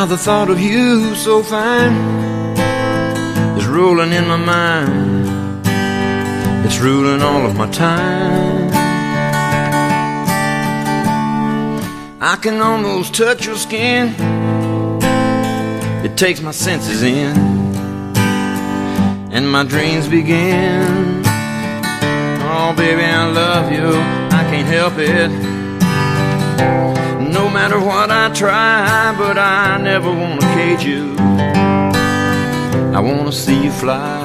the thought of you so fine is rolling in my mind. It's ruling all of my time. I can almost touch your skin. It takes my senses in, and my dreams begin. Oh, baby, I love you, I can't help it. No matter what I try, but I never want to cage you. I want to see you fly.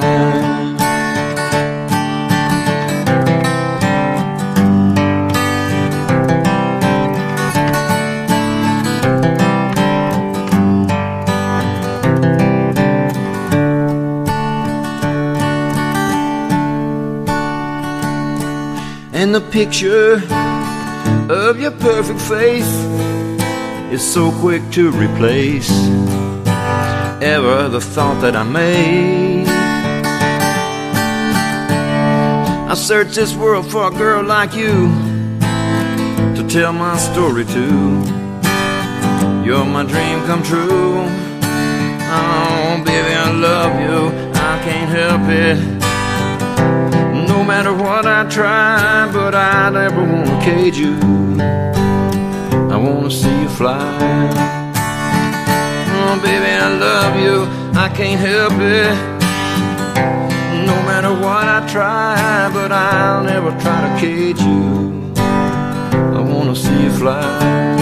And the picture of your perfect face is so quick to replace ever the thought that I made. I searched this world for a girl like you to tell my story to. You're my dream come true. Oh, baby, I love you, I can't help it. No matter what I try, but I never want to cage you. I want to see you fly. Oh, baby, I love you, I can't help it. No matter what I try, but I'll never try to cage you. I want to see you fly.